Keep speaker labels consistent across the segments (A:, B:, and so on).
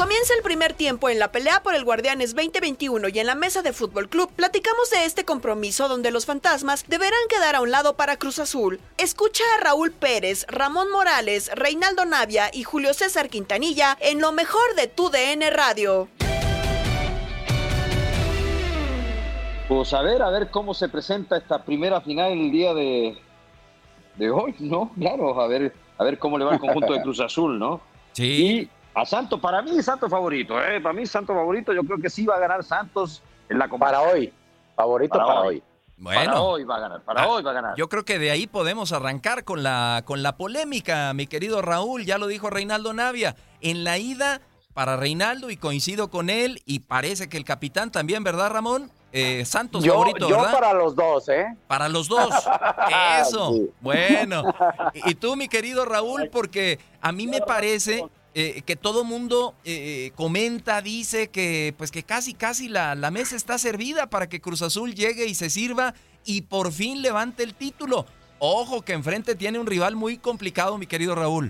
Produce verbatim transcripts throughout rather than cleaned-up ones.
A: Comienza el primer tiempo en la pelea por el Guardianes veinte veintiuno y en la mesa de Fútbol Club platicamos de este compromiso donde los fantasmas deberán quedar a un lado para Cruz Azul. Escucha a Raúl Pérez, Ramón Morales, Reinaldo Navia y Julio César Quintanilla en lo mejor de tu D N Radio.
B: Pues a ver, a ver cómo se presenta esta primera final el día de, de hoy, ¿no? Claro, a ver, a ver cómo le va el conjunto de Cruz Azul, ¿no?
C: Sí.
B: Y a Santos, para mí Santos favorito, ¿eh? Para mí Santos favorito, yo creo que sí va a ganar Santos en la Copa.
D: Para hoy, favorito para, para hoy. hoy.
C: Bueno,
B: para hoy va a ganar, para ah, hoy va a ganar.
C: Yo creo que de ahí podemos arrancar con la, con la polémica, mi querido Raúl, ya lo dijo Reinaldo Navia. En la ida, para Reinaldo, y coincido con él, y parece que el capitán también, ¿verdad, Ramón? Eh, Santos
D: yo,
C: favorito,
D: yo
C: ¿verdad?
D: Yo para los dos, ¿eh?
C: Para los dos, eso, sí. Bueno. Y tú, mi querido Raúl, porque a mí me parece eh, que todo mundo eh, comenta, dice que pues que casi, casi la, la mesa está servida para que Cruz Azul llegue y se sirva y por fin levante el título. Ojo que enfrente tiene un rival muy complicado, mi querido Raúl.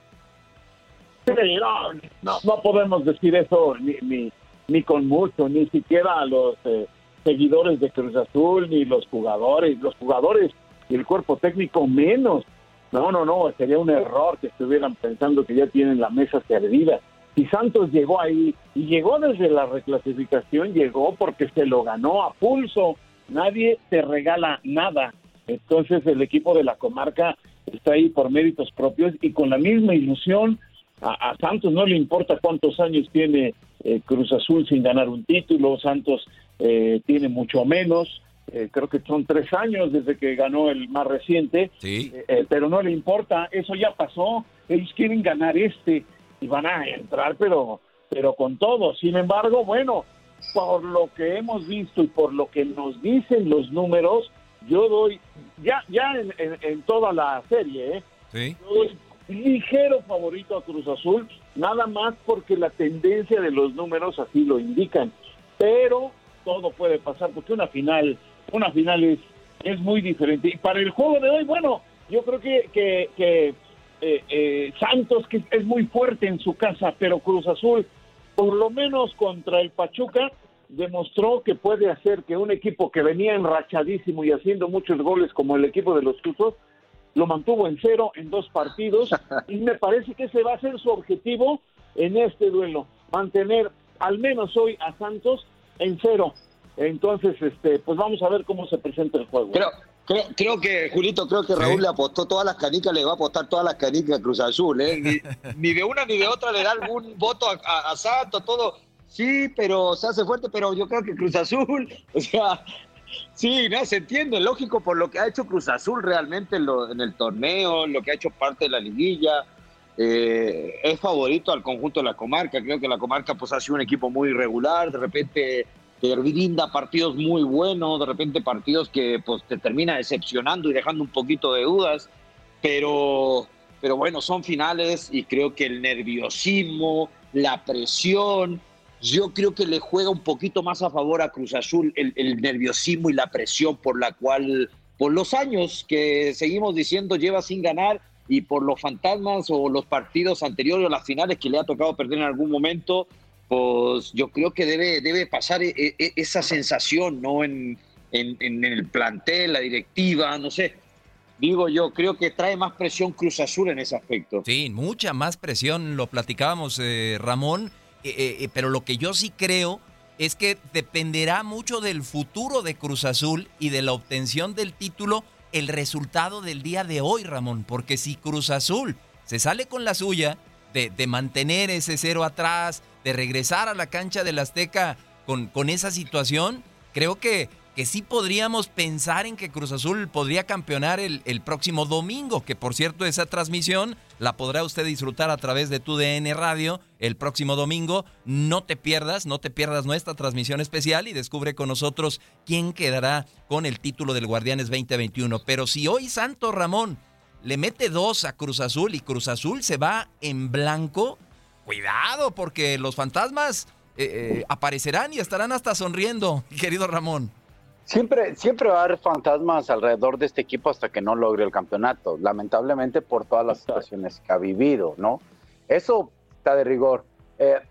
E: Sí, no, no, no podemos decir eso ni, ni, ni con mucho, ni siquiera a los eh, seguidores de Cruz Azul, ni los jugadores, los jugadores y el cuerpo técnico menos. No, no, no, sería un error que estuvieran pensando que ya tienen la mesa servida. Si Santos llegó ahí, y llegó desde la reclasificación, llegó porque se lo ganó a pulso. Nadie te regala nada. Entonces el equipo de la comarca está ahí por méritos propios y con la misma ilusión. A, a Santos no le importa cuántos años tiene eh, Cruz Azul sin ganar un título. Santos eh, tiene mucho menos. Eh, creo que son tres años desde que ganó el más reciente.
C: Sí.
E: Eh, eh, pero no le importa. Eso ya pasó. Ellos quieren ganar este y van a entrar, pero, pero con todo. Sin embargo, bueno, por lo que hemos visto y por lo que nos dicen los números, yo doy, ya, ya en, en, en toda la serie, ¿eh?
C: Sí.
E: Yo doy ligero favorito a Cruz Azul, nada más porque la tendencia de los números así lo indican, pero todo puede pasar porque una final, una final es, es muy diferente. Y para el juego de hoy, bueno, yo creo que, que, que eh, eh, Santos que es muy fuerte en su casa, pero Cruz Azul, por lo menos contra el Pachuca, demostró que puede hacer que un equipo que venía enrachadísimo y haciendo muchos goles como el equipo de los Tuzos, lo mantuvo en cero en dos partidos y me parece que ese va a ser su objetivo en este duelo, mantener al menos hoy a Santos en cero. Entonces, este, pues vamos a ver cómo se presenta el juego.
B: Creo, creo, creo que, Julito, creo que Raúl sí. le apostó todas las canicas, le va a apostar todas las canicas a Cruz Azul, ¿eh? Ni, ni de una ni de otra le da algún voto a, a, a Santos, todo. Sí, pero se hace fuerte, pero yo creo que Cruz Azul, o sea... Sí, no, se entiende, lógico, por lo que ha hecho Cruz Azul realmente en, lo, en el torneo, lo que ha hecho parte de la liguilla, eh, es favorito al conjunto de la comarca. Creo que la comarca pues ha sido un equipo muy irregular, de repente te brinda partidos muy buenos, de repente partidos que pues te termina decepcionando y dejando un poquito de dudas, pero, pero bueno, son finales y creo que el nerviosismo, la presión... Yo creo que le juega un poquito más a favor a Cruz Azul el, el nerviosismo y la presión por la cual, por los años que seguimos diciendo lleva sin ganar y por los fantasmas o los partidos anteriores o las finales que le ha tocado perder en algún momento, pues yo creo que debe, debe pasar e, e, esa sensación, ¿no? En, en, en el plantel, la directiva, no sé. Digo yo, creo que trae más presión Cruz Azul en ese aspecto.
C: Sí, mucha más presión, lo platicábamos, eh, Ramón. Eh, eh, pero lo que yo sí creo es que dependerá mucho del futuro de Cruz Azul y de la obtención del título el resultado del día de hoy, Ramón, porque si Cruz Azul se sale con la suya de, de mantener ese cero atrás, de regresar a la cancha del Azteca con, con esa situación, creo que, que sí podríamos pensar en que Cruz Azul podría campeonar el, el próximo domingo, que por cierto esa transmisión la podrá usted disfrutar a través de tu D N Radio el próximo domingo. No te pierdas, no te pierdas nuestra transmisión especial y descubre con nosotros quién quedará con el título del Guardianes veinte veintiuno. Pero si hoy Santos Ramón le mete dos a Cruz Azul y Cruz Azul se va en blanco, cuidado porque los fantasmas eh, eh, aparecerán y estarán hasta sonriendo, querido Ramón.
D: Siempre, siempre va a haber fantasmas alrededor de este equipo hasta que no logre el campeonato, lamentablemente por todas las situaciones que ha vivido, ¿no? Eso está de rigor. Eh,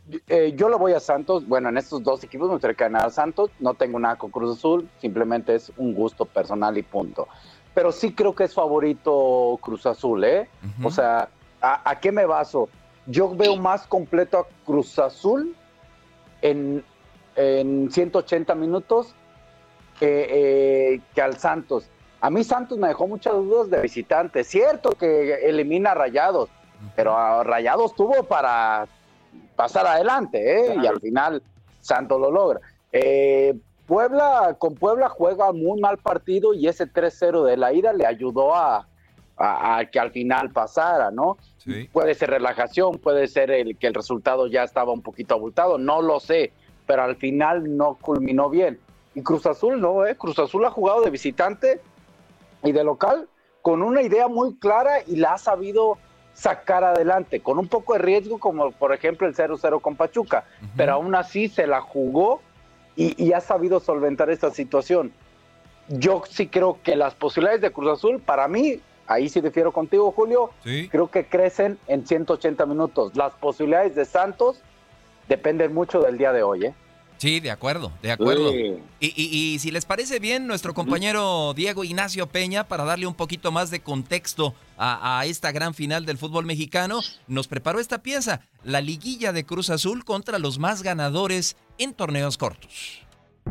D: Eh, yo le voy a Santos. Bueno, en estos dos equipos me gustaría ganar a Santos. No tengo nada con Cruz Azul, simplemente es un gusto personal y punto. Pero sí creo que es favorito Cruz Azul, ¿eh? Uh-huh. O sea, ¿a, ¿a qué me baso? Yo veo más completo a Cruz Azul en, en ciento ochenta minutos que, eh, que al Santos. A mí Santos me dejó muchas dudas de visitante. Cierto que elimina a Rayados, uh-huh. pero a Rayados tuvo para pasar adelante, ¿eh? Claro. Y al final Santos lo logra. Eh, Puebla, con Puebla juega muy mal partido y ese tres cero de la ida le ayudó a, a, a que al final pasara, ¿no? Sí. Puede ser relajación, puede ser el, que el resultado ya estaba un poquito abultado, no lo sé, pero al final no culminó bien. Y Cruz Azul no, ¿eh? Cruz Azul ha jugado de visitante y de local con una idea muy clara y la ha sabido sacar adelante, con un poco de riesgo, como por ejemplo el cero cero con Pachuca, uh-huh. pero aún así se la jugó y, y ha sabido solventar esta situación. Yo sí creo que las posibilidades de Cruz Azul, para mí, ahí sí difiero contigo, Julio, ¿sí? Creo que crecen en ciento ochenta minutos. Las posibilidades de Santos dependen mucho del día de hoy, ¿eh?
C: Sí, de acuerdo, de acuerdo. Sí. Y, y, y si les parece bien, nuestro compañero Diego Ignacio Peña, para darle un poquito más de contexto a, a esta gran final del fútbol mexicano, nos preparó esta pieza, la liguilla de Cruz Azul contra los más ganadores en torneos cortos.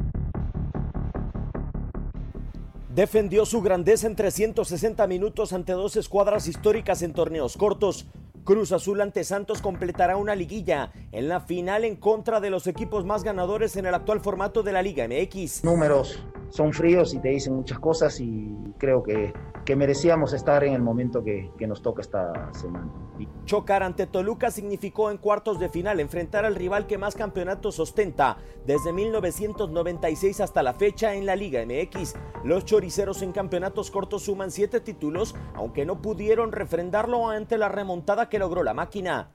F: Defendió su grandeza en trescientos sesenta minutos ante dos escuadras históricas en torneos cortos. Cruz Azul ante Santos completará una liguilla en la final en contra de los equipos más ganadores en el actual formato de la Liga M X.
G: Números son fríos y te dicen muchas cosas y creo que, que merecíamos estar en el momento que, que nos toca esta semana.
F: Chocar ante Toluca significó en cuartos de final enfrentar al rival que más campeonatos ostenta desde mil novecientos noventa y seis hasta la fecha en la Liga M X. Los choriceros en campeonatos cortos suman siete títulos, aunque no pudieron refrendarlo ante la remontada que logró la máquina.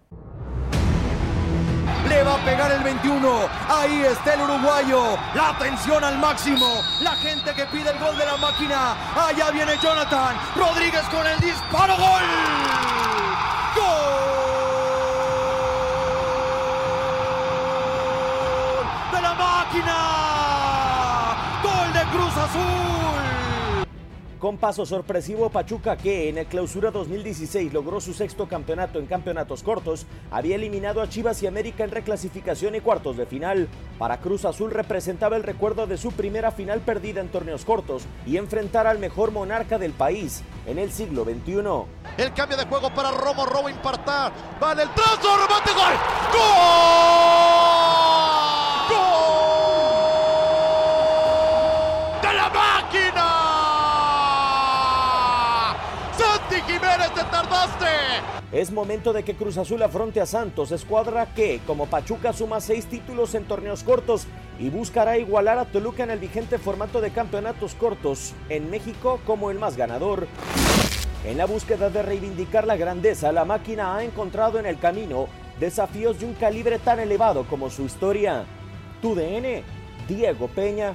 H: Le va a pegar el veintiuno, ahí está el uruguayo, la tensión al máximo, la gente que pide el gol de la máquina, allá viene Jonathan Rodríguez con el disparo, ¡gol! ¡Gol! ¡De la máquina! ¡Gol de Cruz Azul!
F: Con paso sorpresivo, Pachuca, que en el Clausura dos mil dieciséis logró su sexto campeonato en campeonatos cortos, había eliminado a Chivas y América en reclasificación y cuartos de final. Para Cruz Azul representaba el recuerdo de su primera final perdida en torneos cortos y enfrentar al mejor monarca del país en el siglo veintiuno.
H: El cambio de juego para Romo, Robo impartar, va en el trazo, remate, gol, ¡gol! ¡Gol! ¡De la máquina! Jiménez, te tardaste.
F: Es momento de que Cruz Azul afronte a Santos, escuadra que, como Pachuca, suma seis títulos en torneos cortos y buscará igualar a Toluca en el vigente formato de campeonatos cortos en México como el más ganador. En la búsqueda de reivindicar la grandeza, la máquina ha encontrado en el camino desafíos de un calibre tan elevado como su historia. Tu D N, Diego Peña.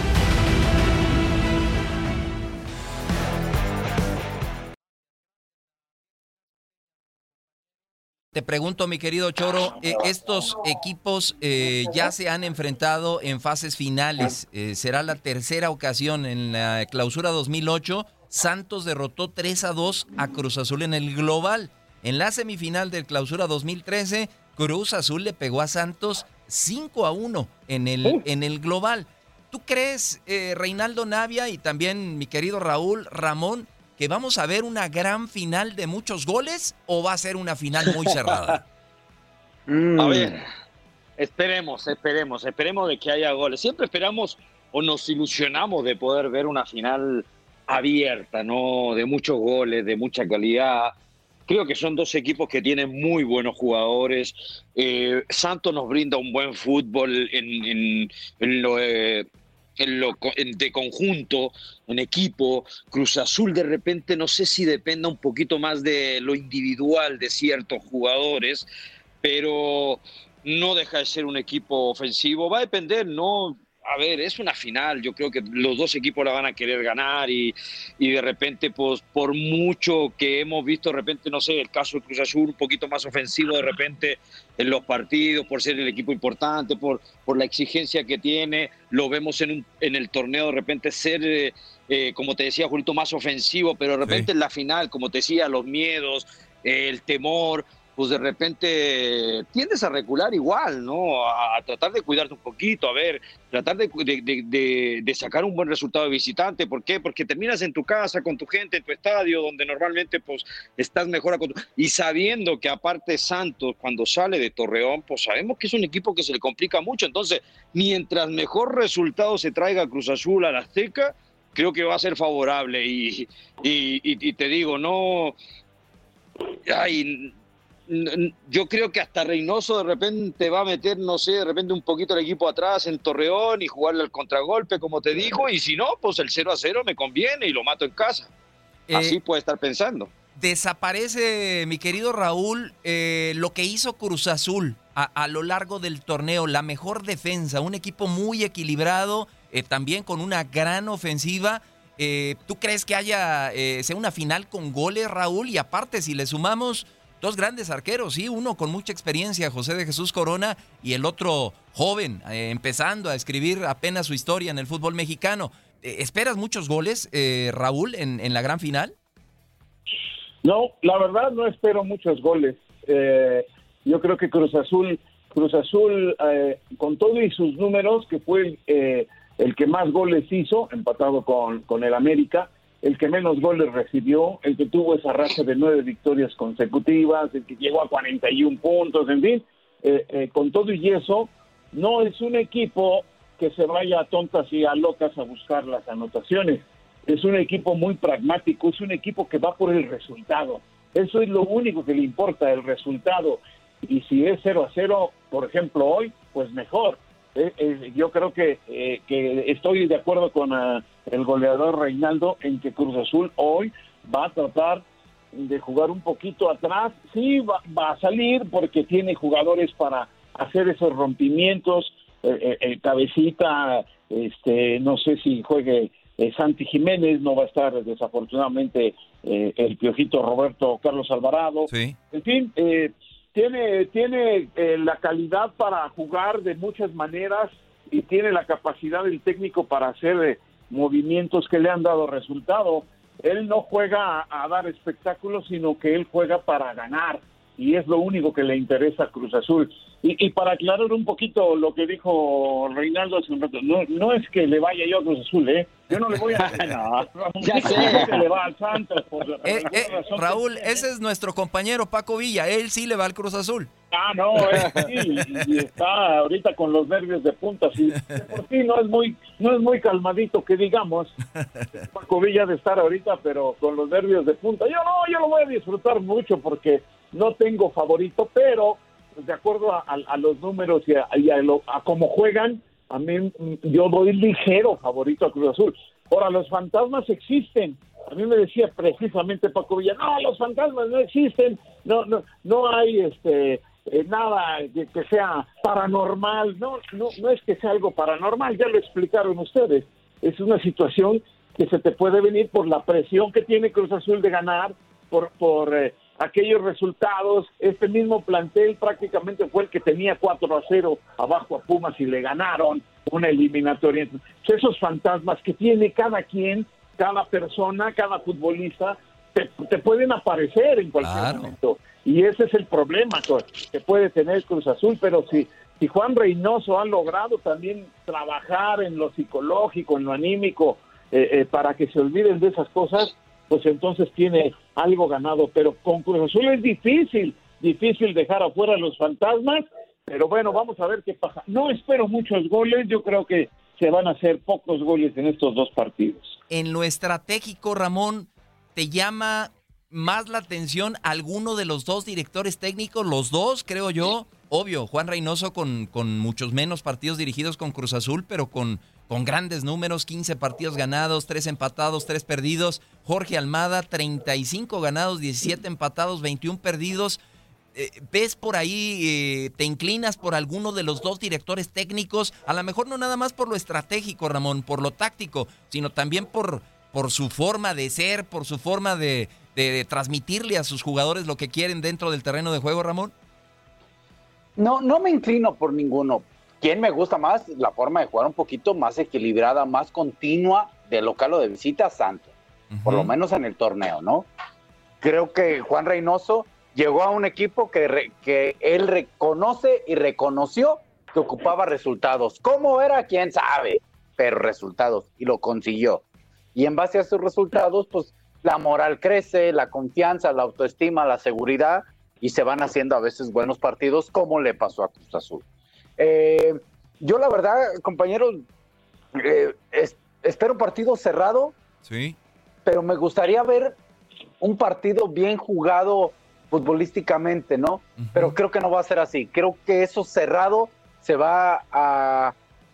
C: Te pregunto, mi querido Choro, eh, estos equipos eh, ya se han enfrentado en fases finales. Eh, será la tercera ocasión. En la Clausura dos mil ocho, Santos derrotó tres a dos a Cruz Azul en el global. En la semifinal del Clausura dos mil trece, Cruz Azul le pegó a Santos cinco a uno en el, en el global. ¿Tú crees, eh, Reinaldo Navia y también mi querido Raúl, Ramón, que vamos a ver una gran final de muchos goles o va a ser una final muy cerrada?
B: A ver, esperemos, esperemos, esperemos de que haya goles. Siempre esperamos o nos ilusionamos de poder ver una final abierta, ¿no? De muchos goles, de mucha calidad. Creo que son dos equipos que tienen muy buenos jugadores. Eh, Santos nos brinda un buen fútbol en, en, en lo... Eh, En lo, en, de conjunto, en equipo. Cruz Azul de repente no sé si dependa un poquito más de lo individual de ciertos jugadores, pero no deja de ser un equipo ofensivo. Va a depender, ¿no? a ver, es una final, yo creo que los dos equipos la van a querer ganar y, y de repente, pues por mucho que hemos visto, de repente, no sé, el caso de Cruz Azul, un poquito más ofensivo de repente en los partidos, por ser el equipo importante, por, por la exigencia que tiene, lo vemos en, un, en el torneo de repente ser, eh, eh, como te decía, Julito, más ofensivo, pero de repente sí. En la final, como te decía, los miedos, eh, el temor, pues de repente tiendes a recular igual, ¿no? A, a tratar de cuidarte un poquito, a ver, tratar de, de, de, de sacar un buen resultado de visitante. ¿Por qué? Porque terminas en tu casa, con tu gente, en tu estadio, donde normalmente pues estás mejor acostumbrado. Y sabiendo que aparte Santos, cuando sale de Torreón, pues sabemos que es un equipo que se le complica mucho. Entonces, mientras mejor resultado se traiga Cruz Azul a la Azteca, creo que va a ser favorable. Y, y, y, y te digo, no... Ay, yo creo que hasta Reynoso de repente va a meter, no sé, de repente un poquito el equipo atrás en Torreón y jugarle al contragolpe, como te dijo, y si no, pues el cero a cero me conviene y lo mato en casa. Eh, Así puede estar pensando.
C: Desaparece, mi querido Raúl, eh, lo que hizo Cruz Azul a, a lo largo del torneo, la mejor defensa, un equipo muy equilibrado, eh, también con una gran ofensiva. Eh, ¿Tú crees que haya, eh, sea una final con goles, Raúl? Y aparte, si le sumamos dos grandes arqueros, sí, uno con mucha experiencia, José de Jesús Corona, y el otro joven, eh, empezando a escribir apenas su historia en el fútbol mexicano. Eh, ¿Esperas muchos goles, eh, Raúl, en, en la gran final?
E: No, la verdad no espero muchos goles. Eh, yo creo que Cruz Azul, Cruz Azul eh, con todo y sus números, que fue eh, el que más goles hizo, empatado con, con el América, el que menos goles recibió, el que tuvo esa racha de nueve victorias consecutivas, el que llegó a cuarenta y un puntos, en fin, eh, eh, con todo y eso, no es un equipo que se vaya a tontas y a locas a buscar las anotaciones. Es un equipo muy pragmático, es un equipo que va por el resultado. Eso es lo único que le importa, el resultado. Y si es cero a cero, por ejemplo, hoy, pues mejor. Eh, eh, yo creo que, eh, que estoy de acuerdo con uh, el goleador Reinaldo en que Cruz Azul hoy va a tratar de jugar un poquito atrás. Sí, va, va a salir porque tiene jugadores para hacer esos rompimientos. Eh, eh, el cabecita, este, no sé si juegue eh, Santi Jiménez, no va a estar desafortunadamente eh, el piojito Roberto Carlos Alvarado.
C: Sí.
E: En fin, eh, Tiene, tiene eh, la calidad para jugar de muchas maneras y tiene la capacidad del técnico para hacer eh, movimientos que le han dado resultado. Él no juega a, a dar espectáculos, sino que él juega para ganar y es lo único que le interesa a Cruz Azul. Y, y para aclarar un poquito lo que dijo Reinaldo hace un rato, no, no es que le vaya yo a Cruz Azul, ¿eh? Yo no le voy a... no, ya sé que le va al Santos. Por
C: eh, eh, Raúl, que... ese es nuestro compañero Paco Villa, él sí le va al Cruz Azul.
E: Ah, no, es, sí, y, y está ahorita con los nervios de punta, sí. Por sí no es muy, no es muy calmadito que digamos. Paco Villa de estar ahorita, pero con los nervios de punta. Yo no, yo lo voy a disfrutar mucho porque no tengo favorito, pero de acuerdo a, a, a los números y a, y a, lo, a cómo juegan, a mí yo doy ligero favorito a Cruz Azul. Ahora, los fantasmas existen. A mí me decía precisamente Paco Villa, no, los fantasmas no existen, no, no, no hay este eh, nada que, que sea paranormal, no, no, no es que sea algo paranormal, ya lo explicaron ustedes. Es una situación que se te puede venir por la presión que tiene Cruz Azul de ganar, por, por eh, aquellos resultados. Este mismo plantel prácticamente fue el que tenía cuatro a cero abajo a Pumas y le ganaron una eliminatoria. Esos fantasmas que tiene cada quien, cada persona, cada futbolista, te, te pueden aparecer en cualquier claro. momento. Y ese es el problema que puede tener Cruz Azul, pero si, si Juan Reynoso ha logrado también trabajar en lo psicológico, en lo anímico, eh, eh, para que se olviden de esas cosas, pues entonces tiene algo ganado. Pero con Cruz Azul es difícil, difícil dejar afuera a los fantasmas, pero bueno, vamos a ver qué pasa. No espero muchos goles, yo creo que se van a hacer pocos goles en estos dos partidos.
C: En lo estratégico, Ramón, ¿te llama más la atención alguno de los dos directores técnicos? Los dos, creo yo. Obvio, Juan Reynoso con, con muchos menos partidos dirigidos con Cruz Azul, pero con, con grandes números, quince partidos ganados, tres empatados, tres perdidos. Jorge Almada, treinta y cinco ganados, diecisiete empatados, veintiuno perdidos. eh, ¿ves por ahí, eh, te inclinas por alguno de los dos directores técnicos? A lo mejor no nada más por lo estratégico, Ramón, por lo táctico, sino también por, por su forma de ser, por su forma de, de, de transmitirle a sus jugadores lo que quieren dentro del terreno de juego, Ramón.
D: No, no me inclino por ninguno. ¿Quién me gusta más? La forma de jugar un poquito más equilibrada, más continua de local o de visita, Santos. Uh-huh. Por lo menos en el torneo, ¿no? Creo que Juan Reynoso llegó a un equipo que, re, que él reconoce y reconoció que ocupaba resultados. ¿Cómo era? ¿Quién sabe? Pero resultados, y lo consiguió. Y en base a esos resultados, pues la moral crece, la confianza, la autoestima, la seguridad, y se van haciendo a veces buenos partidos, como le pasó a Cruz Azul. Eh, yo la verdad, compañeros, eh, es, espero un partido cerrado,
C: sí,
D: pero me gustaría ver un partido bien jugado futbolísticamente, ¿no? Uh-huh. Pero creo que no va a ser así. Creo que eso cerrado se va a,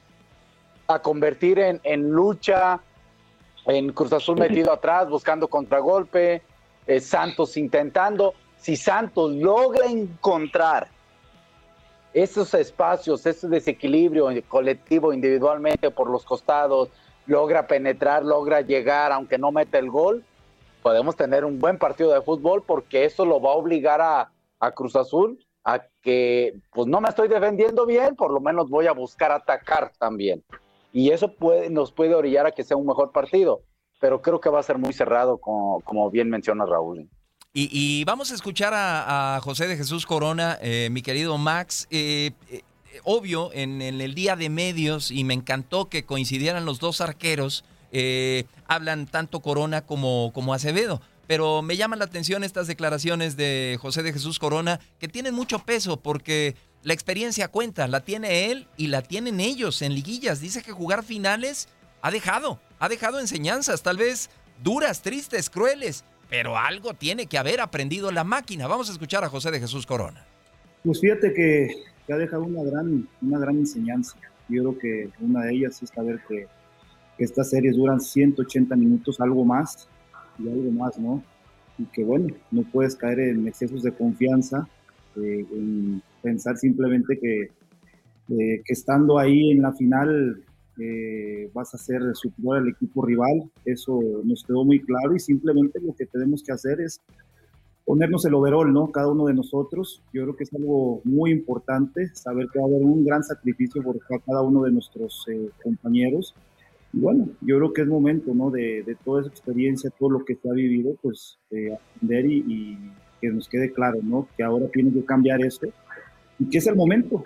D: a convertir en, en lucha, en Cruz Azul metido atrás, buscando contragolpe, eh, Santos intentando. Si Santos logra encontrar esos espacios, ese desequilibrio colectivo, individualmente por los costados, logra penetrar, logra llegar, aunque no mete el gol, podemos tener un buen partido de fútbol, porque eso lo va a obligar a, a Cruz Azul a que, pues no me estoy defendiendo bien, por lo menos voy a buscar atacar también. Y eso puede, nos puede orillar a que sea un mejor partido, pero creo que va a ser muy cerrado, como, como bien menciona Raúl.
C: Y, y vamos a escuchar a, a José de Jesús Corona, eh, mi querido Max. Eh, eh, obvio, en, en el día de medios, y me encantó que coincidieran los dos arqueros, eh, hablan tanto Corona como, como Acevedo. Pero me llaman la atención estas declaraciones de José de Jesús Corona, que tienen mucho peso, porque la experiencia cuenta, la tiene él y la tienen ellos en liguillas. Dice que jugar finales ha dejado, ha dejado enseñanzas, tal vez duras, tristes, crueles, pero algo tiene que haber aprendido la máquina. Vamos a escuchar a José de Jesús Corona.
I: Pues fíjate que, que ha dejado una gran, una gran enseñanza. Yo creo que una de ellas es saber que, que estas series duran ciento ochenta minutos, algo más, y algo más, ¿no? Y que bueno, no puedes caer en excesos de confianza, eh, en pensar simplemente que, eh, que estando ahí en la final Eh, vas a ser superior al equipo rival. Eso nos quedó muy claro, y simplemente lo que tenemos que hacer es ponernos el overall, ¿no? Cada uno de nosotros. Yo creo que es algo muy importante, saber que va a haber un gran sacrificio por cada uno de nuestros eh, compañeros. Y bueno, yo creo que es momento, ¿no? De, de toda esa experiencia, todo lo que se ha vivido, pues eh, aprender y, y que nos quede claro, ¿no? Que ahora tiene que cambiar esto y que es el momento.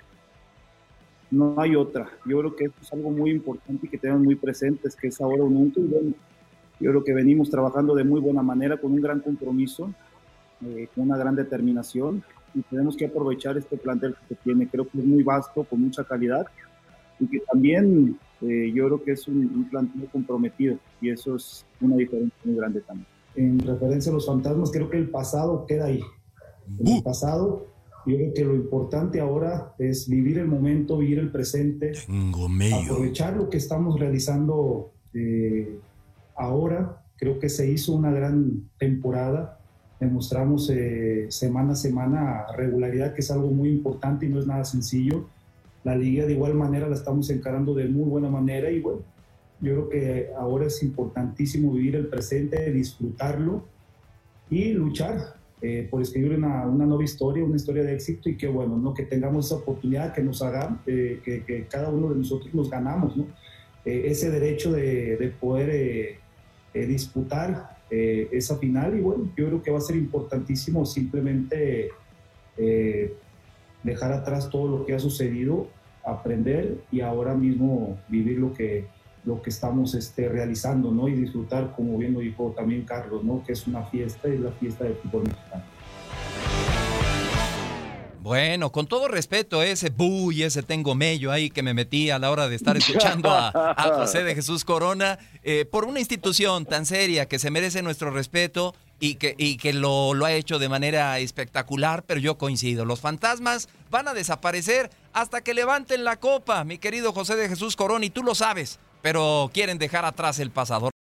I: No hay otra. Yo creo que esto es algo muy importante y que tenemos muy presentes, que es ahora o nunca. Y bueno, yo creo que venimos trabajando de muy buena manera, con un gran compromiso, eh, con una gran determinación, y tenemos que aprovechar este plantel que se tiene. Creo que es muy vasto, con mucha calidad, y que también eh, yo creo que es un, un plantel comprometido, y eso es una diferencia muy grande también. En referencia a los fantasmas, creo que el pasado queda ahí. En el pasado, yo creo que lo importante ahora es vivir el momento, vivir el presente, aprovechar lo que estamos realizando eh, ahora. Creo que se hizo una gran temporada, demostramos eh, semana a semana regularidad, que es algo muy importante y no es nada sencillo. La liga de igual manera la estamos encarando de muy buena manera, y bueno, yo creo que ahora es importantísimo vivir el presente, disfrutarlo y luchar Eh, por escribir una, una nueva historia, una historia de éxito, y que bueno, ¿no? Que tengamos esa oportunidad, que nos hagan, eh, que, que cada uno de nosotros nos ganamos, ¿no? Eh, ese derecho de, de poder eh, eh, disputar eh, esa final. Y bueno, yo creo que va a ser importantísimo simplemente eh, dejar atrás todo lo que ha sucedido, aprender y ahora mismo vivir lo que lo que estamos este, realizando, ¿no? Y disfrutar, como bien lo dijo también Carlos, ¿no? Que es una fiesta, y la fiesta del fútbol mexicano.
C: Bueno, con todo respeto, ese bu y ese tengo mello ahí que me metí a la hora de estar escuchando a, a José de Jesús Corona, eh, por una institución tan seria que se merece nuestro respeto y que, y que lo, lo ha hecho de manera espectacular, pero yo coincido, los fantasmas van a desaparecer hasta que levanten la copa, mi querido José de Jesús Corona, y tú lo sabes, pero quieren dejar atrás el pasado.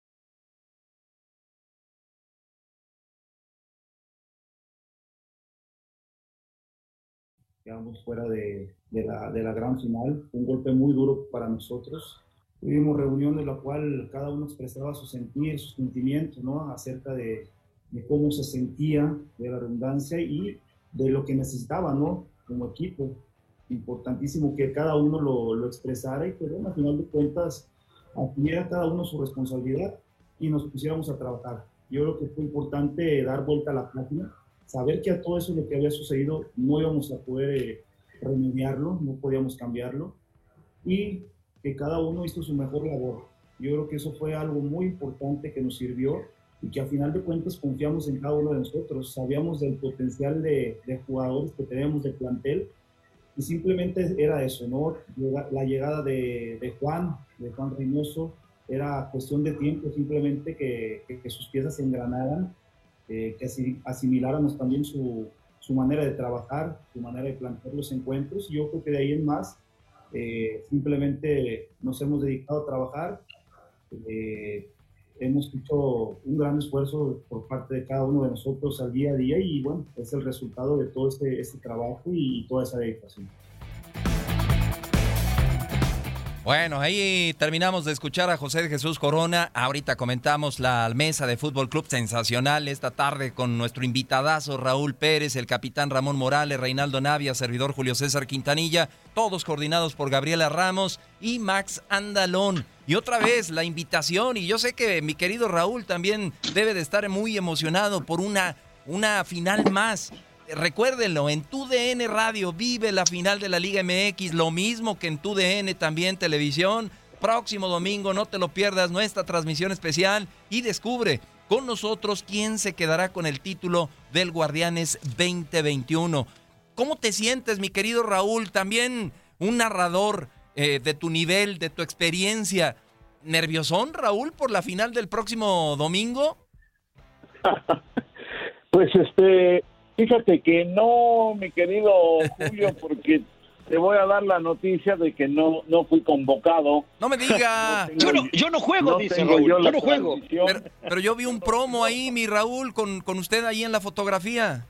I: quedamos fuera de, de, la, de la gran final, un golpe muy duro para nosotros. Tuvimos reunión en la cual cada uno expresaba su sentir, sus sentimientos, ¿no? Acerca de, de cómo se sentía, de la redundancia y de lo que necesitaba, ¿no? Como equipo. Importantísimo que cada uno lo, lo expresara y que, bueno, al final de cuentas, asumiera cada uno su responsabilidad y nos pusiéramos a trabajar. Yo creo que fue importante dar vuelta a la página, saber que a todo eso lo que había sucedido no íbamos a poder eh, remediarlo, no podíamos cambiarlo y que cada uno hizo su mejor labor. Yo creo que eso fue algo muy importante que nos sirvió y que a final de cuentas confiamos en cada uno de nosotros, sabíamos del potencial de, de jugadores que tenemos de plantel y simplemente era eso, ¿no? La llegada de, de Juan, de Juan Reynoso, era cuestión de tiempo simplemente que, que, que sus piezas se engranaran, eh, que asimiláramos también su, su manera de trabajar, su manera de plantear los encuentros. Y yo creo que de ahí en más eh, simplemente nos hemos dedicado a trabajar, eh, hemos hecho un gran esfuerzo por parte de cada uno de nosotros al día a día y bueno, es el resultado de todo este, este trabajo y toda esa dedicación.
C: Bueno, ahí terminamos de escuchar a José de Jesús Corona. Ahorita comentamos la mesa de Fútbol Club sensacional esta tarde con nuestro invitadazo Raúl Pérez, el capitán Ramón Morales, Reinaldo Navia, servidor Julio César Quintanilla, todos coordinados por Gabriela Ramos y Max Andalón. Y otra vez la invitación, y yo sé que mi querido Raúl también debe de estar muy emocionado por una, una final más. Recuérdenlo, en Tu D N Radio vive la final de la Liga M X, lo mismo que en Tu D N también televisión. Próximo domingo, no te lo pierdas, nuestra transmisión especial y descubre con nosotros quién se quedará con el título del Guardianes veinte veintiuno. ¿Cómo te sientes, mi querido Raúl? También un narrador eh, de tu nivel, de tu experiencia. ¿Nerviosón, Raúl, por la final del próximo domingo?
E: Pues este... Fíjate que no, mi querido Julio, porque te voy a dar la noticia de que no no fui convocado.
C: ¡No me diga!
B: No yo, no, yo no juego, no dice Raúl, yo, yo no juego.
C: Pero, pero yo vi un promo ahí, mi Raúl, con, con usted ahí en la fotografía.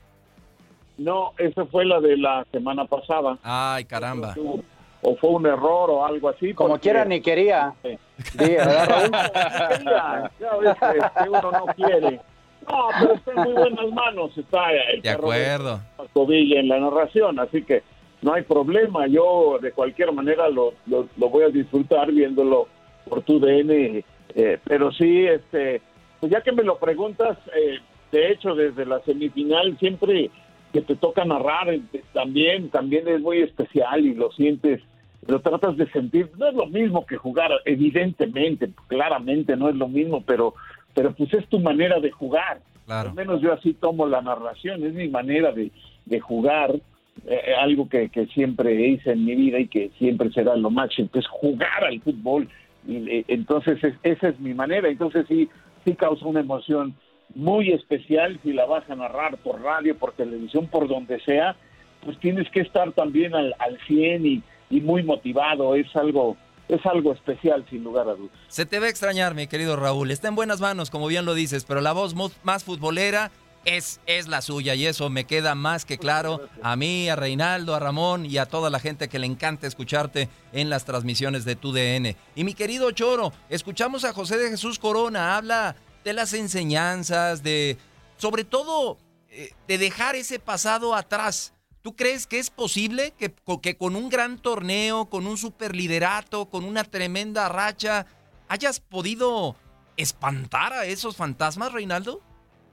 E: No, esa fue la de la semana pasada.
C: Ay, caramba.
E: O fue un error o algo así.
D: Como porque... quiera, ni quería. Sí,
E: ¿verdad, Raúl? No quería. Ya ves que uno no quiere. No, pero está en muy buenas manos, está el
C: de acuerdo
E: Tobilla en la narración, así que no hay problema. Yo de cualquier manera lo, lo, lo voy a disfrutar viéndolo por Tu D N, eh, pero sí, este, pues ya que me lo preguntas, eh, de hecho desde la semifinal siempre que te toca narrar eh, también, también es muy especial y lo sientes, lo tratas de sentir. No es lo mismo que jugar, evidentemente, claramente no es lo mismo, pero pero pues es tu manera de jugar.
C: Claro.
E: Al menos yo así tomo la narración, es mi manera de, de jugar, eh, algo que, que siempre hice en mi vida y que siempre será lo máximo, que es jugar al fútbol. Y, eh, entonces es, esa es mi manera, entonces sí, sí causa una emoción muy especial si la vas a narrar por radio, por televisión, por donde sea, pues tienes que estar también al, al cien y, y muy motivado, es algo... Es algo especial, sin lugar a dudas.
C: Se te va a extrañar, mi querido Raúl. Está en buenas manos, como bien lo dices, pero la voz más futbolera es, es la suya y eso me queda más que claro a mí, a Reinaldo, a Ramón y a toda la gente que le encanta escucharte en las transmisiones de Tu D N. Y mi querido Choro, escuchamos a José de Jesús Corona, habla de las enseñanzas, de sobre todo eh, de dejar ese pasado atrás. ¿Tú crees que es posible que, que con un gran torneo, con un superliderato, con una tremenda racha, hayas podido espantar a esos fantasmas, Reinaldo?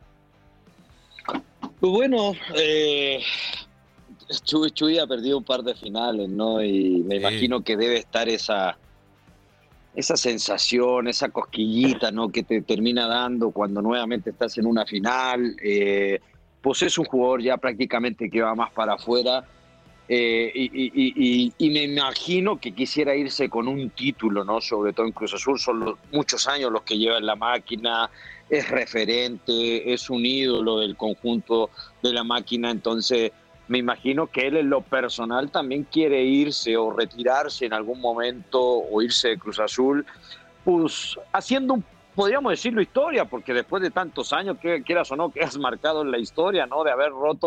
B: Pues bueno, eh, Chuy, Chuy ha perdido un par de finales, ¿no? Y me sí. imagino que debe estar esa, esa sensación, esa cosquillita, ¿no? Que te termina dando cuando nuevamente estás en una final. Eh, pues es un jugador ya prácticamente que va más para afuera eh, y, y, y, y me imagino que quisiera irse con un título, ¿no? Sobre todo en Cruz Azul, son los, muchos años los que lleva en la máquina, es referente, es un ídolo del conjunto de la máquina, entonces me imagino que él en lo personal también quiere irse o retirarse en algún momento o irse de Cruz Azul, pues haciendo un podríamos decirlo historia, porque después de tantos años, que quieras o no, que has marcado en la historia, ¿no? De haber roto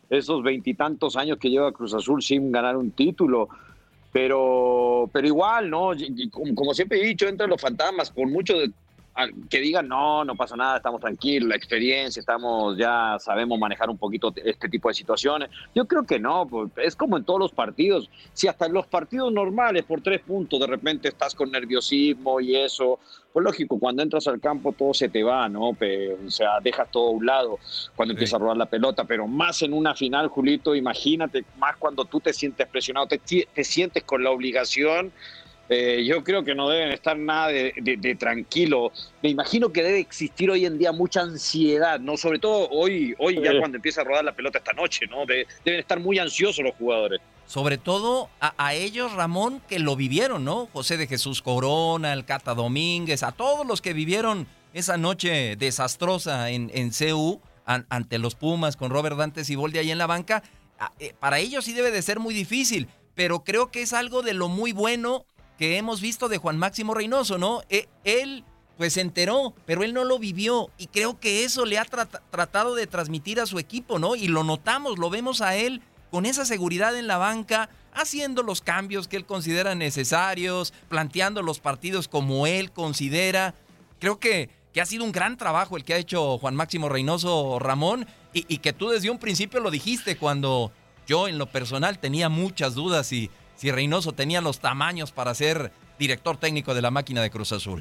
B: esos veintitantos años que lleva Cruz Azul sin ganar un título. Pero, pero igual, ¿no? Como, como siempre he dicho, entran los fantasmas, por mucho de, que digan, no, no pasa nada, estamos tranquilos, la experiencia, estamos ya sabemos manejar un poquito este tipo de situaciones. Yo creo que no, pues, es como en todos los partidos. Si hasta en los partidos normales, por tres puntos, de repente estás con nerviosismo y eso, pues lógico, cuando entras al campo todo se te va, ¿no? Pero, o sea, dejas todo a un lado cuando sí. empieza a rodar la pelota, pero más en una final, Julito, imagínate, más cuando tú te sientes presionado, te, te sientes con la obligación. Eh, yo creo que no deben estar nada de, de, de tranquilo. Me imagino que debe existir hoy en día mucha ansiedad, ¿no? Sobre todo hoy, hoy ya cuando empieza a rodar la pelota esta noche, ¿no? De, deben estar muy ansiosos los jugadores.
C: Sobre todo a, a ellos, Ramón, que lo vivieron, ¿no? José de Jesús Corona, el Cata Domínguez, a todos los que vivieron esa noche desastrosa en, en C U an, ante los Pumas con Robert Dante Siboldi ahí en la banca. A, eh, para ellos sí debe de ser muy difícil, pero creo que es algo de lo muy bueno que hemos visto de Juan Máximo Reynoso, ¿no? Eh, él, pues, se enteró, pero él no lo vivió, y creo que eso le ha tra- tratado de transmitir a su equipo, ¿no? Y lo notamos, lo vemos a él con esa seguridad en la banca, haciendo los cambios que él considera necesarios, planteando los partidos como él considera. Creo que, que ha sido un gran trabajo el que ha hecho Juan Máximo Reynoso, Ramón, y, y que tú desde un principio lo dijiste cuando yo en lo personal tenía muchas dudas y si Reynoso tenía los tamaños para ser director técnico de la máquina de Cruz Azul.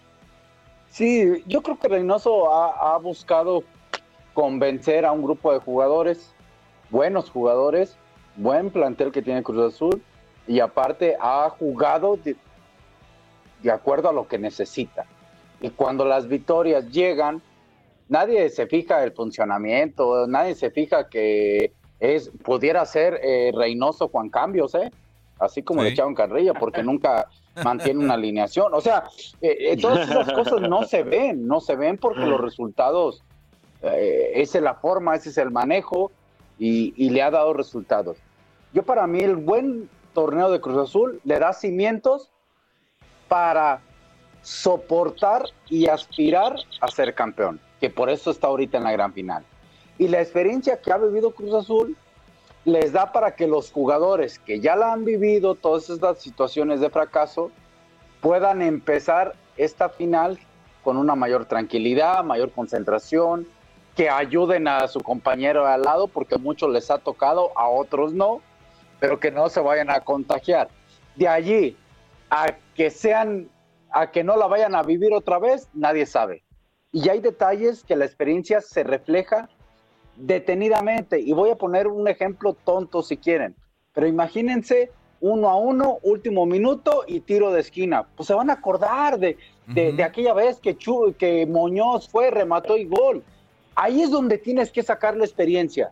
D: Sí, yo creo que Reynoso ha, ha buscado convencer a un grupo de jugadores, buenos jugadores, buen plantel que tiene Cruz Azul, y aparte ha jugado de, de acuerdo a lo que necesita. Y cuando las victorias llegan, nadie se fija el funcionamiento, nadie se fija que es pudiera ser eh, Reynoso Juan Cambios, ¿eh? Así como sí. le echaron carrilla, porque nunca mantiene una alineación. O sea, eh, eh, todas esas cosas no se ven, no se ven porque los resultados, eh, esa es la forma, ese es el manejo, y, y le ha dado resultados. Yo para mí el buen torneo de Cruz Azul le da cimientos para soportar y aspirar a ser campeón, que por eso está ahorita en la gran final. Y la experiencia que ha vivido Cruz Azul les da para que los jugadores que ya la han vivido, todas estas situaciones de fracaso, puedan empezar esta final con una mayor tranquilidad, mayor concentración, que ayuden a su compañero al lado, porque a muchos les ha tocado, a otros no, pero que no se vayan a contagiar. De allí a que sean, a que no la vayan a vivir otra vez, nadie sabe. Y hay detalles que la experiencia se refleja detenidamente, y voy a poner un ejemplo tonto si quieren, pero imagínense uno a uno, último minuto y tiro de esquina, pues se van a acordar de, de, uh-huh. de aquella vez que, Chu, que Muñoz fue, remató y gol. Ahí es donde tienes que sacar la experiencia,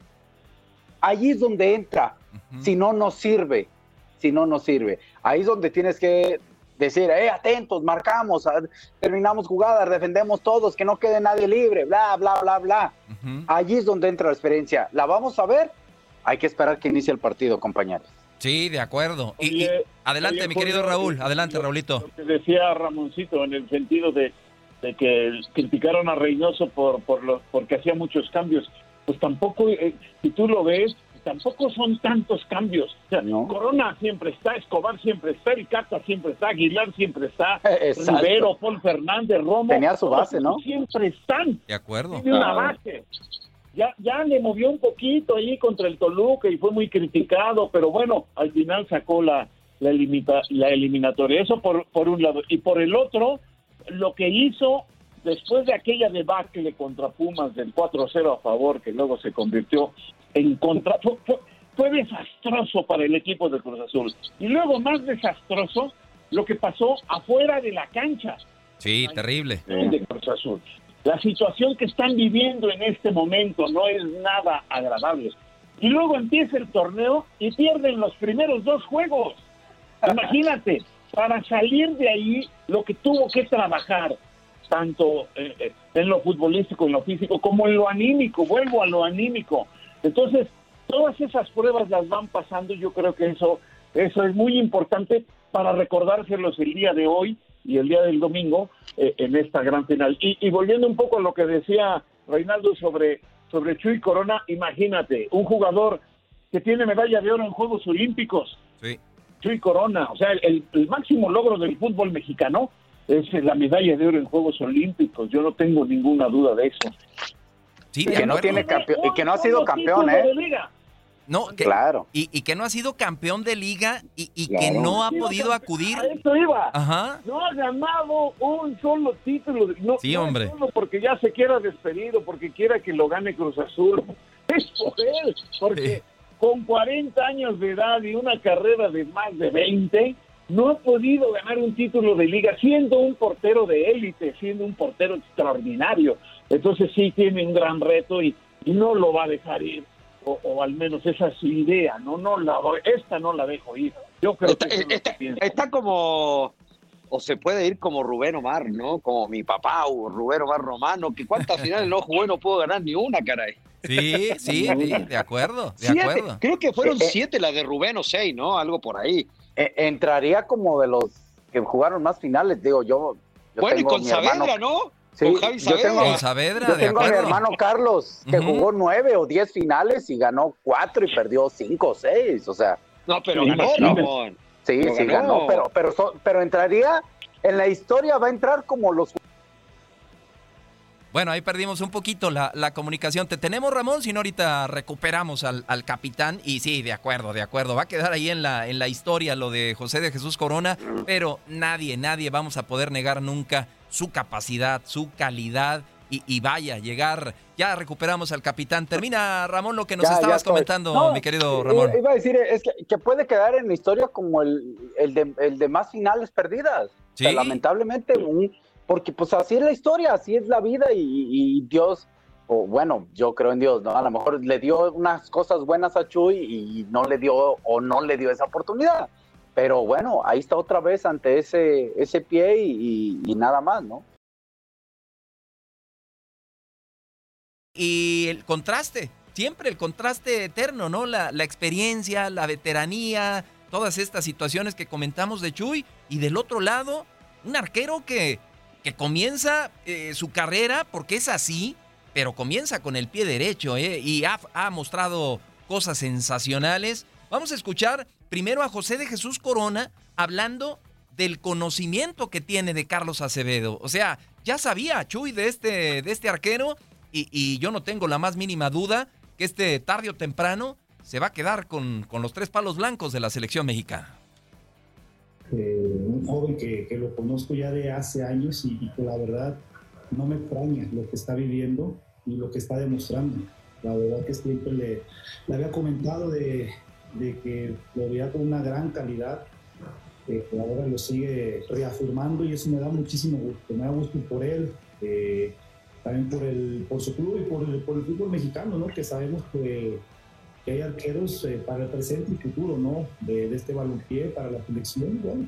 D: ahí es donde entra, uh-huh. si no, no sirve, si no, no sirve, ahí es donde tienes que decir, eh, atentos, marcamos, terminamos jugadas, defendemos todos, que no quede nadie libre, bla, bla, bla, bla. Uh-huh. Allí es donde entra la experiencia. ¿La vamos a ver? Hay que esperar que inicie el partido, compañeros.
C: Sí, de acuerdo. Y,
E: oye,
C: y adelante, oye, mi querido Raúl, adelante,
E: lo,
C: Raulito.
E: Lo que decía Ramoncito, en el sentido de, de que criticaron a Reynoso por, por los, porque hacía muchos cambios, pues tampoco, eh, si tú lo ves, tampoco son tantos cambios. O sea, no. Corona siempre está, Escobar siempre está, el Cata siempre está, Aguilar siempre está,
D: exacto.
E: Rivero, Paul Fernández, Romo.
D: Tenía su base, ¿no?
E: Siempre están.
C: De acuerdo.
E: Tiene una base. Ya, ya le movió un poquito ahí contra el Toluca y fue muy criticado, pero bueno, al final sacó la, la, elimita, la eliminatoria. Eso por, por un lado. Y por el otro, lo que hizo después de aquella debacle contra Pumas del cuatro cero a favor, que luego se convirtió en contra, fue, fue, fue desastroso para el equipo de Cruz Azul. Y luego más desastroso lo que pasó afuera de la cancha.
C: Sí, terrible.
E: De Cruz Azul. La situación que están viviendo en este momento no es nada agradable. Y luego empieza el torneo y pierden los primeros dos juegos. Imagínate, para salir de ahí, lo que tuvo que trabajar, tanto eh, en lo futbolístico, en lo físico, como en lo anímico. Vuelvo a lo anímico. Entonces, todas esas pruebas las van pasando. Yo creo que eso, eso es muy importante para recordárselos el día de hoy y el día del domingo eh, en esta gran final. Y, y volviendo un poco a lo que decía Reinaldo sobre sobre Chuy Corona, imagínate, un jugador que tiene medalla de oro en Juegos Olímpicos.
C: Sí.
E: Chuy Corona, o sea, el, el máximo logro del fútbol mexicano es la medalla de oro en Juegos Olímpicos. Yo no tengo ninguna duda de eso.
C: Sí,
D: y que no tiene campeón, y que no ha sido campeón, ¿eh?
C: No, que,
D: claro.
C: Y, y que no ha sido campeón de liga y, y
D: claro.
C: que no ha podido acudir.
E: A eso iba.
C: Ajá.
E: No ha ganado un solo título. No,
C: sí,
E: no
C: hombre.
E: Es solo porque ya se quiera despedir o porque quiera que lo gane Cruz Azul. Es por él. Porque sí. Con cuarenta años de edad y una carrera de más de veinte, no ha podido ganar un título de liga siendo un portero de élite, siendo un portero extraordinario. Entonces sí tiene un gran reto y, y no lo va a dejar ir. O, o al menos esa es su idea, no, no la, esta no la dejo ir. Yo creo
B: está,
E: que
B: está, está como, o se puede ir como Rubén Omar, ¿no? Como mi papá, o Rubén Omar Romano, que cuántas finales no jugó y no pudo ganar ni una, caray.
C: Sí, sí, de, de acuerdo, de
B: siete,
C: acuerdo.
B: Creo que fueron eh, siete las de Rubén o seis, ¿no? Algo por ahí.
D: Eh, entraría como de los que jugaron más finales, digo yo. yo
B: bueno, y con Saavedra,
D: hermano,
B: ¿no?
D: Sí,
B: con Javi Saavedra.
D: Yo tengo,
C: con Saavedra,
D: yo
C: de
D: tengo a mi hermano Carlos, que uh-huh. jugó nueve o diez finales y ganó cuatro y perdió cinco o seis, o sea.
B: No, pero ganó, Ramón.
D: Sí,
B: pero
D: sí,
B: ganó,
D: ganó pero, pero, pero entraría, en la historia va a entrar como los...
C: Bueno, ahí perdimos un poquito la, la comunicación. Te tenemos, Ramón, si no ahorita recuperamos al, al capitán. Y sí, de acuerdo, de acuerdo. Va a quedar ahí en la, en la historia lo de José de Jesús Corona, pero nadie, nadie vamos a poder negar nunca su capacidad, su calidad. Y, y vaya, llegar, ya recuperamos al capitán. Termina, Ramón, lo que nos
D: ya,
C: estabas
D: ya
C: comentando,
D: no,
C: mi querido Ramón.
D: Iba a decir, es que, que puede quedar en la historia como el, el, de, el de más finales perdidas.
C: ¿Sí?
D: O sea, lamentablemente, un... porque pues así es la historia, así es la vida y, y Dios, o bueno, yo creo en Dios, ¿no? A lo mejor le dio unas cosas buenas a Chuy y no le dio o no le dio esa oportunidad. Pero bueno, ahí está otra vez ante ese, ese pie y, y, y nada más, ¿no?
C: Y el contraste, siempre el contraste eterno, ¿no? La, la experiencia, la veteranía, todas estas situaciones que comentamos de Chuy. Y del otro lado, un arquero que... que comienza eh, su carrera, porque es así, pero comienza con el pie derecho, ¿eh? Y ha, ha mostrado cosas sensacionales. Vamos a escuchar primero a José de Jesús Corona hablando del conocimiento que tiene de Carlos Acevedo. O sea, ya sabía Chuy de este, de este arquero y, y yo no tengo la más mínima duda que este tarde o temprano se va a quedar con, con los tres palos blancos de la selección mexicana.
I: Eh, un joven que, que lo conozco ya de hace años y, y que la verdad no me extraña lo que está viviendo y lo que está demostrando. La verdad que siempre le, le había comentado de, de que lo veía con una gran calidad, eh, que ahora lo sigue reafirmando y eso me da muchísimo gusto. Me da gusto por él, eh, también por, el, por su club y por el, por el fútbol mexicano, ¿no? Que sabemos que que hay arqueros eh, para el presente y futuro, ¿no? De, de este balompié para la selección, bueno.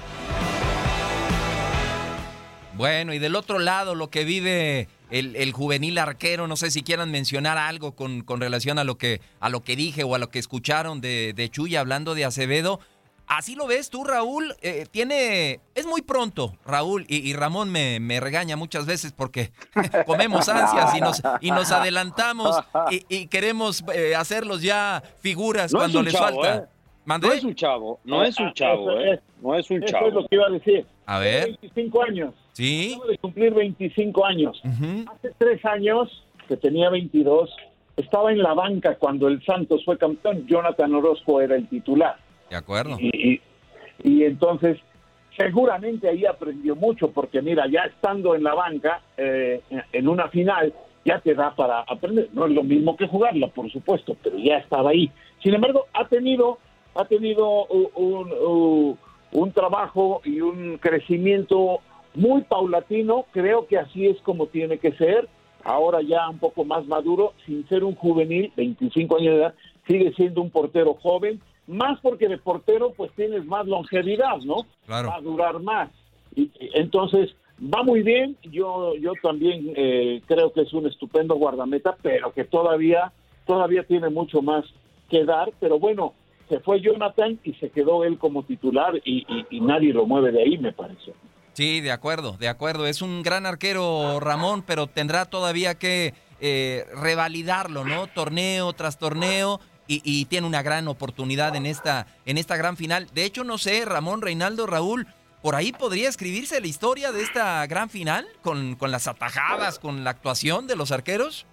C: Bueno, y del otro lado, lo que vive el, el juvenil arquero, no sé si quieran mencionar algo con, con relación a lo que a lo que dije o a lo que escucharon de, de Chuy hablando de Acevedo. ¿Así lo ves tú, Raúl? Eh, tiene, es muy pronto, Raúl, y, y Ramón me, me regaña muchas veces porque comemos ansias y nos, y nos adelantamos y, y queremos eh, hacerlos ya figuras
B: no
C: cuando les
B: chavo,
C: falta.
B: ¿eh? No es un chavo, no es un chavo, ¿eh? No es un
E: Eso
B: chavo.
E: es lo que iba a decir.
C: A ver.
E: veinticinco años.
C: Sí.
E: Acabo de cumplir veinticinco años.
C: Uh-huh.
E: Hace tres años, que tenía veintidós, estaba en la banca cuando el Santos fue campeón. Jonathan Orozco era el titular.
C: De acuerdo.
E: Y, y, y entonces, seguramente ahí aprendió mucho, porque mira, ya estando en la banca, eh, en una final, ya te da para aprender. No es lo mismo que jugarla, por supuesto, pero ya estaba ahí. Sin embargo, ha tenido, ha tenido un, un, un trabajo y un crecimiento muy paulatino. Creo que así es como tiene que ser. Ahora ya un poco más maduro, sin ser un juvenil, veinticinco años de edad, sigue siendo un portero joven. Más porque de portero pues tienes más longevidad, ¿no?
C: Claro.
E: Va a durar más. Y, y, entonces va muy bien. Yo yo también eh, creo que es un estupendo guardameta, pero que todavía todavía tiene mucho más que dar. Pero bueno, se fue Jonathan y se quedó él como titular y, y, y nadie lo mueve de ahí, me parece.
C: Sí, de acuerdo, de acuerdo. Es un gran arquero, Ramón, pero tendrá todavía que eh, revalidarlo, ¿no? Torneo tras torneo. Y, y tiene una gran oportunidad en esta, en esta gran final. De hecho, no sé, Ramón, Reinaldo, Raúl, ¿por ahí podría escribirse la historia de esta gran final? Con, con las atajadas, con la actuación de los arqueros.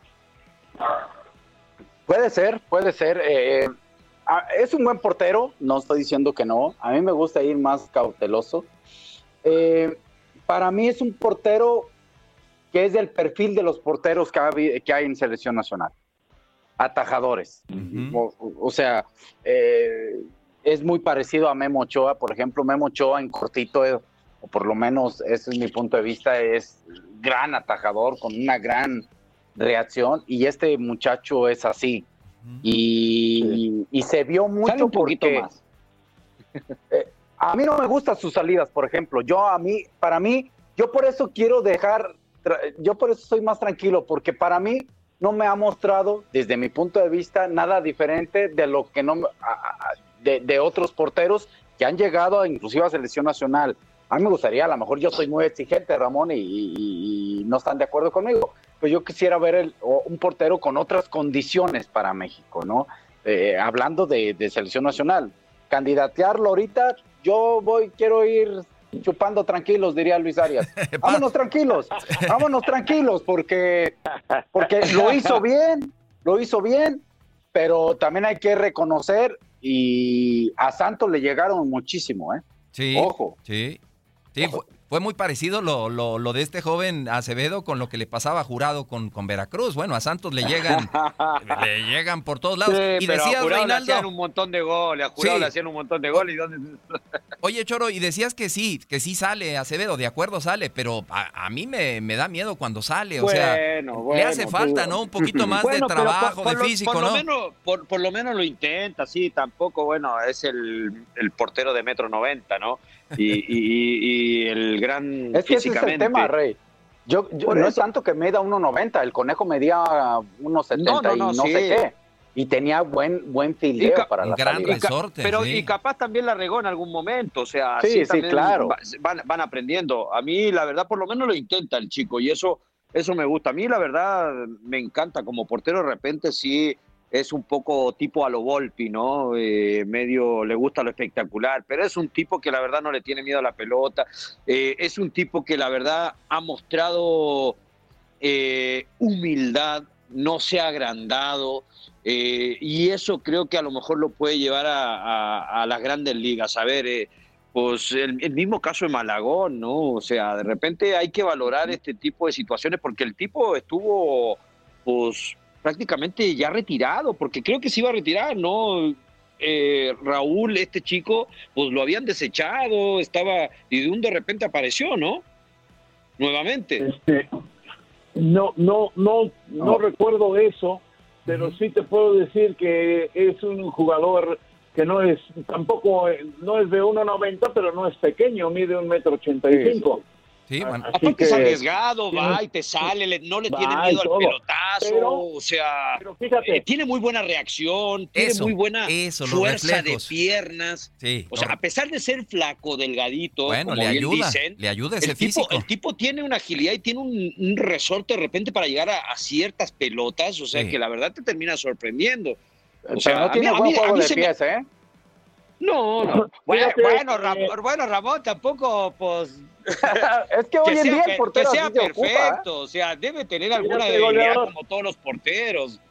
D: Puede ser, puede ser. Eh, es un buen portero, no estoy diciendo que no. A mí me gusta ir más cauteloso. Eh, para mí es un portero que es del perfil de los porteros que hay, que hay en Selección Nacional. Atajadores. Uh-huh. o, o sea, eh, es muy parecido a Memo Ochoa. Por ejemplo, Memo Ochoa en cortito, eh, o por lo menos ese es mi punto de vista, es gran atajador con una gran reacción, y este muchacho es así. Uh-huh. y, sí. y, y se vio mucho.
B: Sale un poquito
D: porque,
B: más.
D: eh, a mí no me gustan sus salidas, por ejemplo. Yo a mí, para mí, yo por eso quiero dejar, yo por eso soy más tranquilo, porque para mí no me ha mostrado, desde mi punto de vista, nada diferente de lo que no de, de otros porteros que han llegado inclusive a Selección Nacional. A mí me gustaría, a lo mejor yo soy muy exigente, Ramón, y, y, y no están de acuerdo conmigo, pero yo quisiera ver el, un portero con otras condiciones para México, ¿no? Eh, hablando de, de Selección Nacional. Candidatearlo ahorita, yo voy, quiero ir chupando tranquilos, diría Luis Arias. Vámonos tranquilos, vámonos tranquilos, porque, porque lo hizo bien, lo hizo bien, pero también hay que reconocer, y a Santos le llegaron muchísimo, ¿eh?
C: Sí,
D: ojo.
C: Sí, sí, fue, fue muy parecido lo, lo, lo de este joven Acevedo con lo que le pasaba a Jurado con, con Veracruz. Bueno, a Santos le llegan, le llegan por todos lados.
B: Sí,
C: y
B: pero
C: decías,
B: a Jurado
C: Reinaldo,
B: le hacían un montón de goles, a Jurado
C: sí.
B: le hacían un montón de goles. ¿Y dónde?
C: Oye, Choro, y decías que sí, que sí sale Acevedo, de acuerdo sale, pero a, a mí me, me da miedo cuando sale, o
B: bueno,
C: sea,
B: bueno,
C: le hace falta,
B: tú...
C: ¿no? Un poquito más
B: bueno,
C: de trabajo,
B: por, por
C: de
B: lo,
C: físico,
B: por
C: ¿no?
B: Lo menos, por, por lo menos lo intenta, sí, tampoco, bueno, es el, el portero de metro noventa, ¿no? Y, y, y el gran
D: es que ese es el tema, Rey. Yo, yo no es tanto que mida uno noventa, el Conejo medía uno setenta no, no, no, y no sí. sé qué. Y tenía buen buen fildeo ca- para la
C: gran
D: salida.
C: resorte,
B: pero
C: sí.
B: y capaz también la regó en algún momento, o sea,
D: sí, sí, claro.
B: Van, van aprendiendo. A mí, la verdad, por lo menos lo intenta el chico, y eso, eso me gusta. A mí, la verdad, me encanta. Como portero, de repente, sí es un poco tipo a lo Volpi, ¿no? Eh, medio le gusta lo espectacular, pero es un tipo que la verdad no le tiene miedo a la pelota. Eh, es un tipo que la verdad ha mostrado eh, humildad, no se ha agrandado. Eh, y eso creo que a lo mejor lo puede llevar a, a, a las grandes ligas. A ver, eh, pues el, el mismo caso de Malagón, ¿no? O sea, de repente hay que valorar este tipo de situaciones, porque el tipo estuvo, pues, prácticamente ya retirado, porque creo que se iba a retirar, ¿no? Eh, Raúl, este chico, pues lo habían desechado, estaba, y de un de repente apareció, ¿no? Nuevamente.
E: Este, no, no, no, no oh. recuerdo eso. Pero sí te puedo decir que es un jugador que no es, tampoco, no es de uno noventa, pero no es pequeño, mide un metro ochenta y cinco.
C: Sí, bueno.
B: Aparte que es arriesgado, va y te sale, le, no le tiene miedo al pelotazo, pero, o sea, pero fíjate, eh, tiene muy buena reacción, tiene
C: eso,
B: muy buena
C: eso,
B: fuerza de piernas.
C: Sí,
B: o sea, a pesar de ser flaco, delgadito,
C: bueno,
B: como
C: le
B: bien
C: ayuda,
B: dicen,
C: le ayuda ese
B: el tipo,
C: físico.
B: el tipo tiene una agilidad y tiene un, un resorte de repente para llegar a, a ciertas pelotas, o sea, sí. que la verdad te termina sorprendiendo. O
D: pero
B: sea,
D: no tiene
B: mí,
D: buen
B: mí,
D: juego de
B: me...
D: pies, ¿eh?
B: No, no. Bueno, bueno, Ramón, bueno, Ramón tampoco, pues...
D: es que hoy
B: que
D: en
B: sea,
D: día el portero
B: que sea
D: así se
B: perfecto,
D: ocupa, ¿eh?
B: O sea, debe tener alguna debilidad como todos los porteros.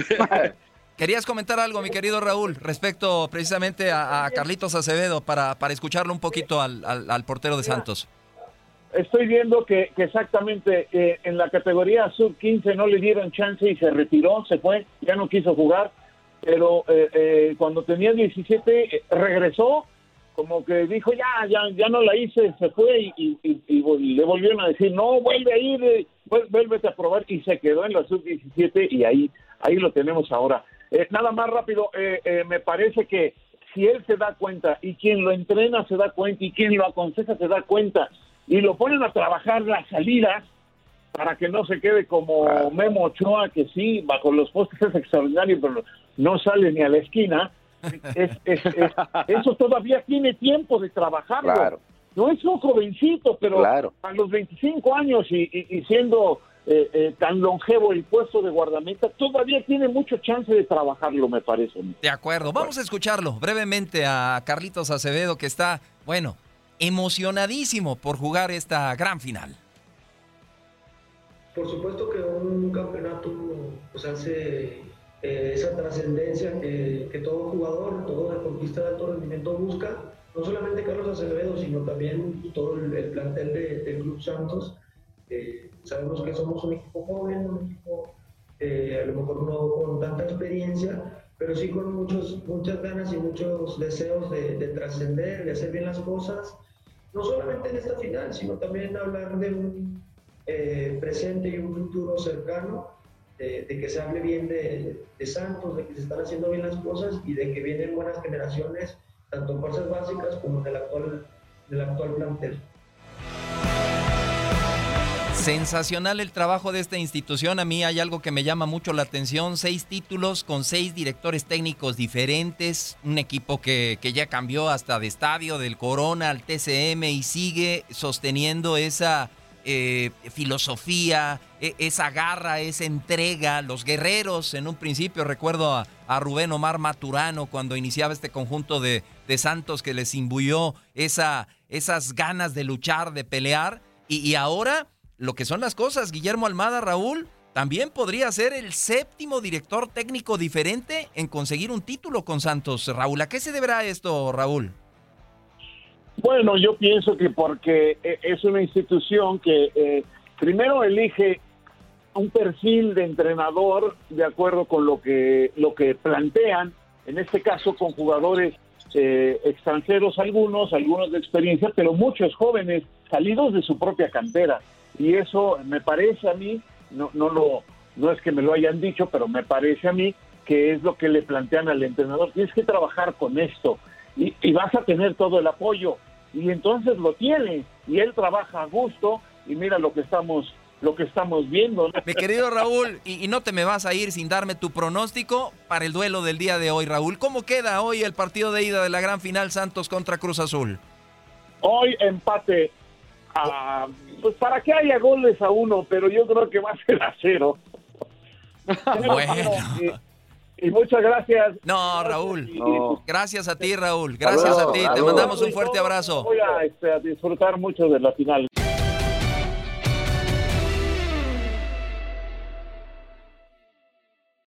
C: Querías comentar algo, mi querido Raúl, respecto precisamente a, a Carlitos Acevedo, para, para escucharlo un poquito al, al, al portero de Santos.
E: Estoy viendo que, que exactamente eh, en la categoría sub quince no le dieron chance y se retiró, se fue, ya no quiso jugar, pero eh, eh, cuando tenía diecisiete eh, regresó, como que dijo ya, ya, ya no la hice, se fue y, y, y, y le volvieron a decir no, vuelve a ir, eh, vuélvete a probar, y se quedó en la sub diecisiete y ahí, ahí lo tenemos ahora. Eh, nada más rápido, eh, eh, me parece que si él se da cuenta y quien lo entrena se da cuenta y quien lo aconseja se da cuenta y lo ponen a trabajar las salidas para que no se quede como Memo Ochoa, que sí, bajo los postes es extraordinario, pero no sale ni a la esquina. Es, es, es, eso todavía tiene tiempo de trabajarlo.
D: Claro.
E: No es un jovencito, pero
D: claro.
E: a los veinticinco años y, y, y siendo eh, eh, tan longevo el puesto de guardameta, todavía tiene mucho chance de trabajarlo, me parece.
C: De acuerdo, vamos a escucharlo brevemente a Carlitos Acevedo, que está, bueno, emocionadísimo por jugar esta gran final.
J: Por supuesto que un campeonato pues hace eh, esa trascendencia que, que todo jugador, todo deportista de alto rendimiento busca, no solamente Carlos Acevedo, sino también todo el, el plantel de, del Club Santos. Eh, sabemos que somos un equipo joven, un equipo eh, a lo mejor no con tanta experiencia, pero sí con muchos, muchas ganas y muchos deseos de, de trascender, de hacer bien las cosas, no solamente en esta final, sino también hablar de un eh, presente y un futuro cercano, de, de que se hable bien de, de Santos, de que se están haciendo bien las cosas y de que vienen buenas generaciones, tanto en fuerzas básicas como en el actual, del actual plantel.
C: Sensacional el trabajo de esta institución. A mí hay algo que me llama mucho la atención. Seis títulos con seis directores técnicos diferentes. Un equipo que, que ya cambió hasta de estadio, del Corona al T C M, y sigue sosteniendo esa eh, filosofía, eh, esa garra, esa entrega. Los guerreros, en un principio recuerdo a, a Rubén Omar Maturano cuando iniciaba este conjunto de, de Santos, que les imbuyó esa, esas ganas de luchar, de pelear. Y, y ahora... lo que son las cosas, Guillermo Almada, Raúl, también podría ser el séptimo director técnico diferente en conseguir un título con Santos. Raúl, ¿a qué se deberá esto, Raúl?
E: Bueno, yo pienso que porque es una institución que eh, primero elige un perfil de entrenador de acuerdo con lo que, lo que plantean, en este caso con jugadores eh, extranjeros algunos, algunos de experiencia, pero muchos jóvenes salidos de su propia cantera. Y eso me parece a mí, no, no, lo, no es que me lo hayan dicho, pero me parece a mí que es lo que le plantean al entrenador. Tienes que trabajar con esto y, y vas a tener todo el apoyo. Y entonces lo tiene y él trabaja a gusto y mira lo que estamos, lo que estamos viendo, ¿no?
C: Mi querido Raúl, y, y no te me vas a ir sin darme tu pronóstico para el duelo del día de hoy, Raúl. ¿Cómo queda hoy el partido de ida de la gran final Santos contra Cruz Azul?
E: Hoy empate. Ah, pues para que haya goles a uno, pero yo creo que va a ser a cero.
C: Bueno.
E: Y, y muchas gracias.
C: No, Raúl.
E: Y,
C: no. Gracias a ti, Raúl. Gracias a ti. Te mandamos un fuerte abrazo.
E: Voy a, este, a disfrutar mucho de la final.